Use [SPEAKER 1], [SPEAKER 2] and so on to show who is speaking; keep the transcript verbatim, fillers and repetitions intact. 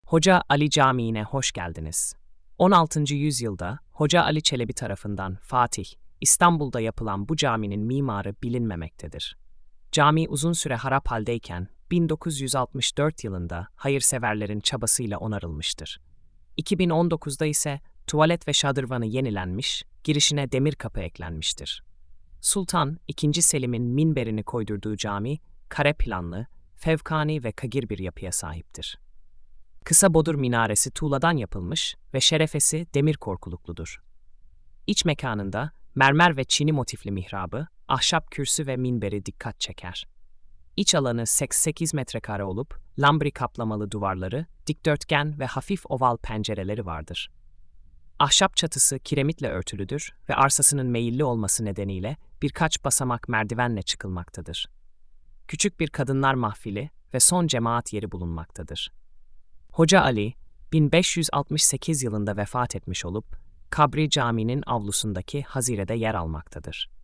[SPEAKER 1] Hoca Ali Camii'ne hoş geldiniz. on altıncı yüzyılda Hoca Ali Çelebi tarafından Fatih, İstanbul'da yapılan bu caminin mimarı bilinmemektedir. Cami uzun süre harap haldeyken bin dokuz yüz altmış dört yılında hayırseverlerin çabasıyla onarılmıştır. iki bin on dokuzda ise tuvalet ve şadırvanı yenilenmiş, girişine demir kapı eklenmiştir. Sultan ikinci. Selim'in minberini koydurduğu cami, kare planlı, fevkani ve kagir bir yapıya sahiptir. Kısa bodur minaresi tuğladan yapılmış ve şerefesi demir korkulukludur. İç mekanında mermer ve çini motifli mihrabı, ahşap kürsü ve minberi dikkat çeker. İç alanı seksen sekiz metrekare olup, lambri kaplamalı duvarları, dikdörtgen ve hafif oval pencereleri vardır. Ahşap çatısı kiremitle örtülüdür ve arsasının meyilli olması nedeniyle birkaç basamak merdivenle çıkılmaktadır. Küçük bir kadınlar mahfili ve son cemaat yeri bulunmaktadır. Hoca Ali, bin beş yüz altmış sekiz yılında vefat etmiş olup, kabri caminin avlusundaki hazirede yer almaktadır.